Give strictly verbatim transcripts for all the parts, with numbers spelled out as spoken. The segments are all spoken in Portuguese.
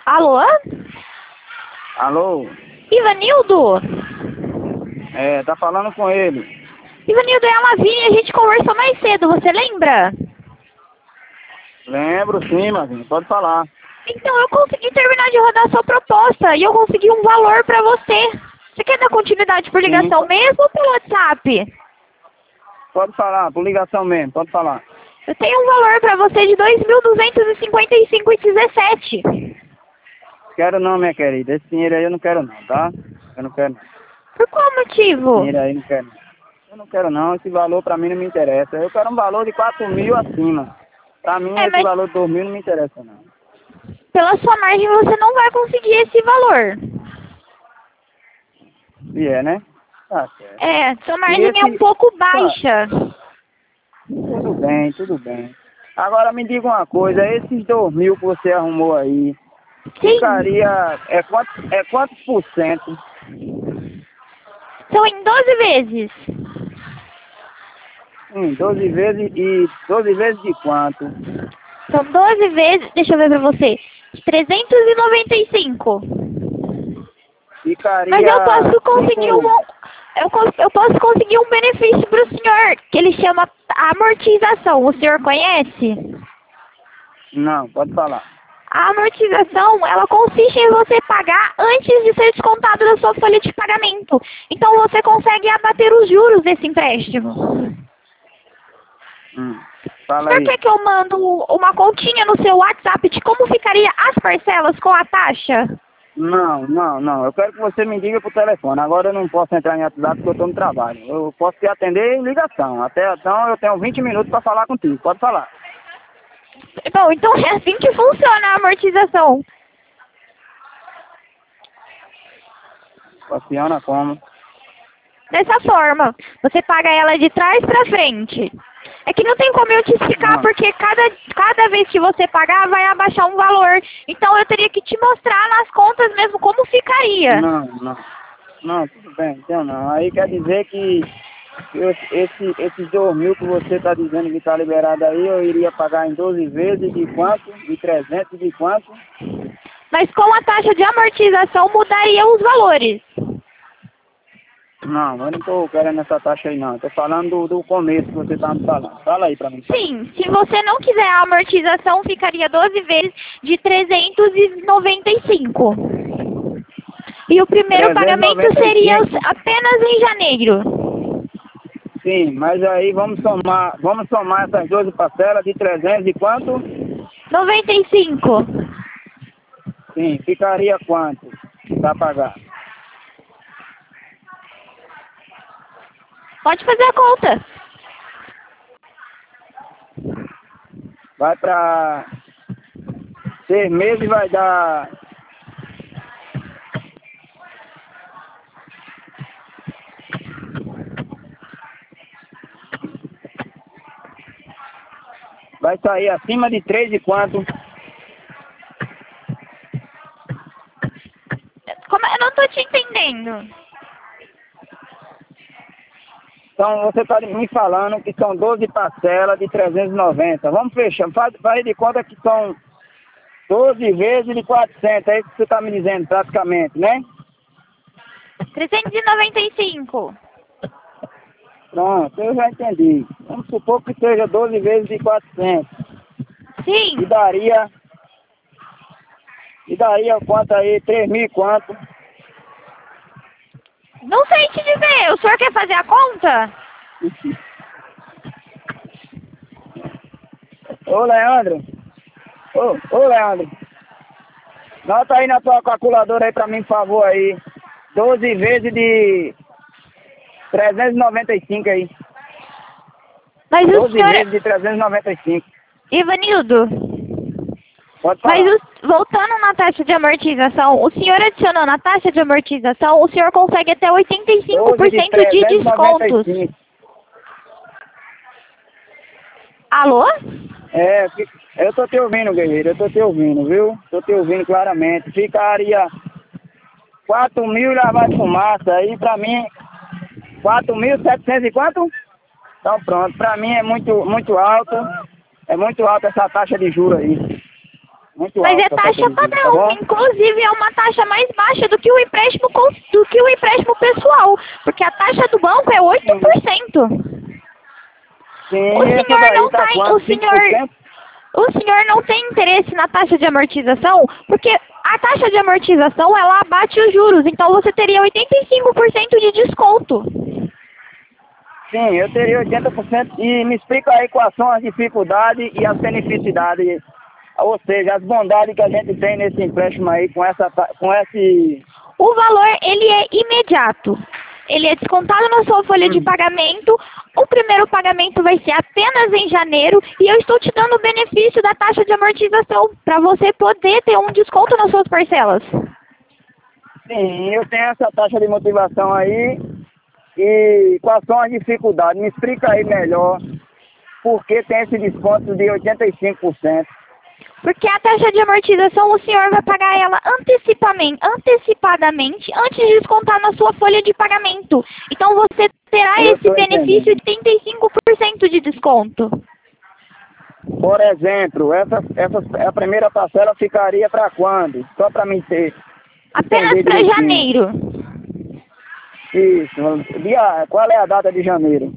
Alô? Alô? Ivanildo? É, tá falando com ele. Ivanildo, é a Lavínia, a gente conversou mais cedo, você lembra? Lembro sim, Marcinho, pode falar. Então, eu consegui terminar de rodar a sua proposta e eu consegui um valor pra você. Você quer dar continuidade por Sim, ligação mesmo ou pelo WhatsApp? pode falar, por ligação mesmo, pode falar. Eu tenho um valor pra você de dois mil duzentos e cinquenta e cinco reais e dezessete centavos. Quero não, minha querida, esse dinheiro aí eu não quero não, tá? Eu não quero não. Por qual Esse motivo? dinheiro aí eu não quero não. Eu não quero não, esse valor pra mim não me interessa. Eu quero um valor de quatro mil acima. Pra mim É, esse mas valor de dois mil não me interessa não. pela sua margem você não vai conseguir esse valor. E é, né? Tá certo. É, sua E margem é um esse... pouco Tá, baixa. tudo bem, tudo bem. Agora me diga uma coisa, esses dois mil que você arrumou aí, Sim, ficaria, é quantos, é quantos por cento? são em doze vezes. Hum, doze vezes e doze vezes de quanto? São doze vezes, deixa eu ver pra você, trezentos e noventa e cinco. Mas eu Ficaria posso conseguir um, cinco... eu, cons- eu posso conseguir um benefício pro senhor, que ele chama amortização. O senhor conhece? Não, pode falar. A amortização, ela consiste em você pagar antes de ser descontado da sua folha de pagamento. Então você consegue abater os juros desse empréstimo. Hum, O fala senhor aí. quer que eu mando uma continha no seu WhatsApp de como ficaria as parcelas com a taxa? Não, não, não. Eu quero que você me diga por telefone. Agora eu não posso entrar em WhatsApp porque eu estou no trabalho. Eu posso te atender em ligação. Até então eu tenho vinte minutos para falar contigo. Pode falar. Bom, então é assim que funciona a amortização. Funciona como? Dessa forma, você paga ela de trás pra frente. É que não tem como eu te explicar, Não, porque cada, cada vez que você pagar, vai abaixar um valor. Então eu teria que te mostrar nas contas mesmo como ficaria. não, não. Não, tudo bem, então não. Aí quer dizer que eu, esse, esses dois mil que você está dizendo que está liberado aí, eu iria pagar em doze vezes de quanto? De trezentos de quanto? Mas com a taxa de amortização mudaria os valores. Não, eu não estou querendo essa taxa aí não. Estou falando do, do começo que você está me falando. Fala aí para mim. Sim, se você não quiser a amortização, ficaria doze vezes de trezentos e noventa e cinco. E o primeiro trezentos e pagamento noventa e seria cinco. apenas em janeiro. Sim, mas aí vamos somar, vamos somar essas doze parcelas de trezentos e quanto? noventa e cinco. Sim, ficaria quanto para pagar? Pode fazer a conta. Vai para seis meses, vai dar... Vai sair acima de três e quanto? Como, eu não tô te entendendo. Então você está me falando que são doze parcelas de trezentos e noventa. Vamos fechar, faz, faz de conta que são doze vezes de quatrocentos. É isso que você está me dizendo praticamente, né? trezentos e noventa e cinco. Pronto, eu já entendi. Vamos supor que seja doze vezes de quatrocentos. E Sim. daria... E daria quanto aí? Três mil e quanto? Não sei te dizer. O senhor quer fazer a conta? Ô, Leandro. Ô, ô, Leandro. Nota aí na tua calculadora aí pra mim, por favor, aí. doze vezes de trezentos e noventa e cinco aí. Mas o doze senhor... vezes de trezentos e noventa e cinco. Ivanildo, Pode mas falar. o- voltando na taxa de amortização, o senhor adicionou na taxa de amortização, o senhor consegue até oitenta e cinco por doze de cento de trezentos e noventa e descontos. cinco. Alô? É, fi- eu tô te ouvindo, guerreiro. Eu tô te ouvindo, viu? Tô te ouvindo claramente. Ficaria quatro mil e lá vai fumaça. Aí pra mim, quatro mil e setecentos e quanto? Então pronto, pra mim é muito, muito alto. É muito alta essa taxa de juros aí. Muito Mas alta é a taxa de juros, tá padrão, bom? inclusive é uma taxa mais baixa do que o empréstimo cons- do que o empréstimo pessoal, porque a taxa do banco é oito Sim, por cento. O sim, essa senhor daí não tá tá, em- o quanto? cinco por senhor, cento? o senhor não tem interesse na taxa de amortização, porque a taxa de amortização ela abate os juros, então você teria oitenta e cinco por cento de desconto. Sim, eu teria oitenta por cento. E me explica aí quais são as dificuldades e as beneficidades, ou seja, as bondades que a gente tem nesse empréstimo aí com essa, ta- com esse... O valor ele é imediato. Ele é descontado na sua folha de Hum. pagamento. O primeiro pagamento vai ser apenas em janeiro e eu estou te dando o benefício da taxa de amortização para você poder ter um desconto nas suas parcelas. Sim, eu tenho essa taxa de motivação aí. E quais são as dificuldades? Me explica aí melhor por que tem esse desconto de oitenta e cinco por cento. Porque a taxa de amortização o senhor vai pagar ela antecipadamente, antecipadamente antes de descontar na sua folha de pagamento. Então você terá Eu esse estou benefício entendendo. de trinta e cinco por cento de desconto. Por exemplo, essa, essa, a primeira parcela ficaria para quando? Só para mim ter, Apenas entender para direitinho. janeiro. Isso. Dia, qual é a data de janeiro?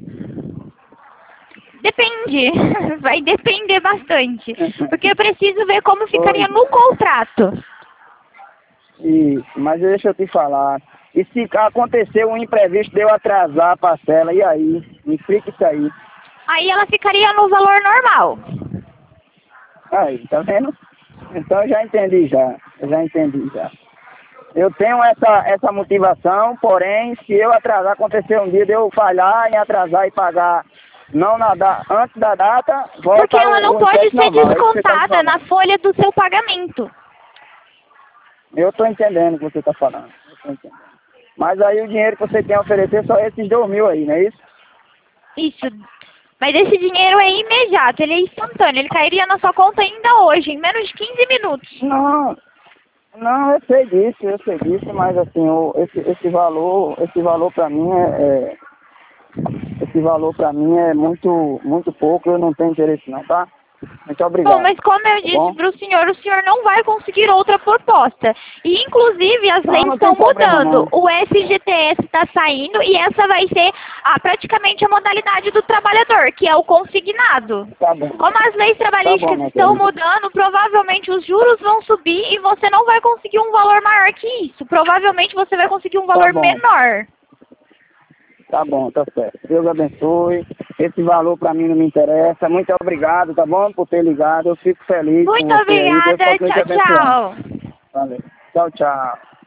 Depende, vai depender bastante, porque eu preciso ver como ficaria Pois. no contrato. Isso, mas deixa eu te falar. E se acontecer um imprevisto de eu atrasar a parcela, e aí? Me explica isso aí. Aí ela ficaria no valor normal. Aí, tá vendo? Então eu já entendi já. Eu já entendi já. Eu tenho essa, essa motivação, porém, se eu atrasar, acontecer um dia de eu falhar em atrasar e pagar não na da, antes da data, volta Porque ela não o, o pode empréstimo ser normal. É isso que você tá me descontada na falando. folha do seu pagamento. Eu tô entendendo o que você tá falando. Eu tô entendendo. Mas aí o dinheiro que você tem a oferecer é só esses dois mil aí, não é isso? Isso. Mas esse dinheiro é imediato, ele é instantâneo, ele cairia na sua conta ainda hoje, em menos de quinze minutos. Não, não, eu sei disso, eu sei disso, mas assim, o, esse, esse valor, esse valor para mim é, é esse valor para mim é muito, muito pouco, eu não tenho interesse não, tá? Muito obrigado. Bom, mas como eu Tá disse bom? para o senhor, o senhor não vai conseguir outra proposta. E, inclusive, as Não, leis não estão tem problema mudando. não. O F G T S está saindo e essa vai ser a, praticamente a modalidade do trabalhador, que é o consignado. Tá bom. Como as leis Tá bom, trabalhísticas minha estão querida. mudando, provavelmente os juros vão subir e você não vai conseguir um valor maior que isso. Provavelmente você vai conseguir um Tá valor bom. menor. Tá bom, tá certo. Deus abençoe. Esse valor para mim não me interessa. Muito obrigado, tá bom? Por ter ligado. Eu fico feliz com Muito você aí. Deus obrigada. continue te Tchau, abençoando. tchau. Valeu. Tchau, tchau.